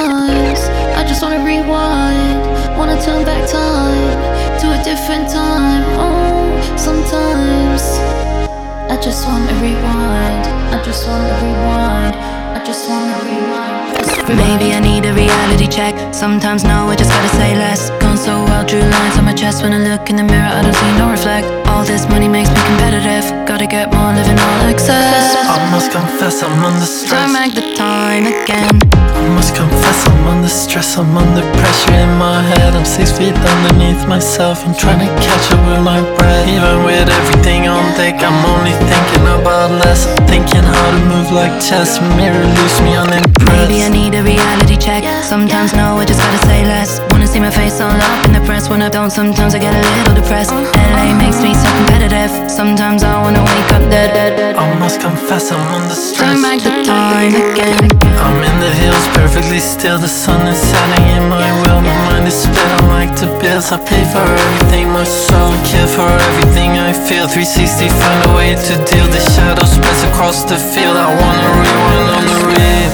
sometimes I just wanna rewind, wanna turn back time to a different time. Oh, sometimes I just wanna rewind, I just wanna rewind, I just wanna rewind. Maybe I need a reality check. Sometimes no, I just gotta say less. Gone so well, drew lines on my chest. When I look in the mirror, I don't see no reflect. All this money makes me competitive. Gotta get more, living all excess. I must confess I'm under stress. Turn back the time again. I must confess I'm under stress. I'm under pressure in my head. I'm 6 feet underneath myself. I'm trying to catch up with my breath. Even with everything on deck, I'm only thinking about less. I'm thinking how to move like chess. Mirror leaves me unimpressed. Maybe I need a reality check. Sometimes no, I just gotta say less. Wanna see my face all up in the press. When I don't, sometimes I get a little depressed. LA makes me so competitive. Sometimes I wanna wake up dead. I must confess I'm under stress. Turn back the time again. I'm in the hills, perfectly still. The sun is setting in my will. My mind is split, I like to build. I pay for everything, my soul, care for everything I feel. 360, find a way to deal. The shadow spreads across the field. I wanna rewind on the reel.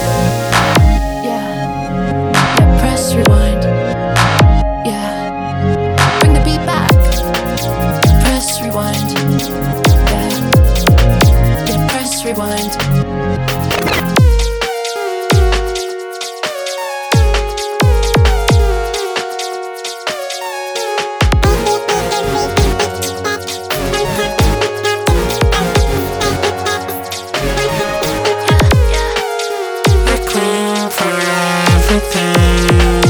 Yeah, press rewind. Yeah, bring the beat back. Press rewind. Yeah, press rewind. Reclaim for everything.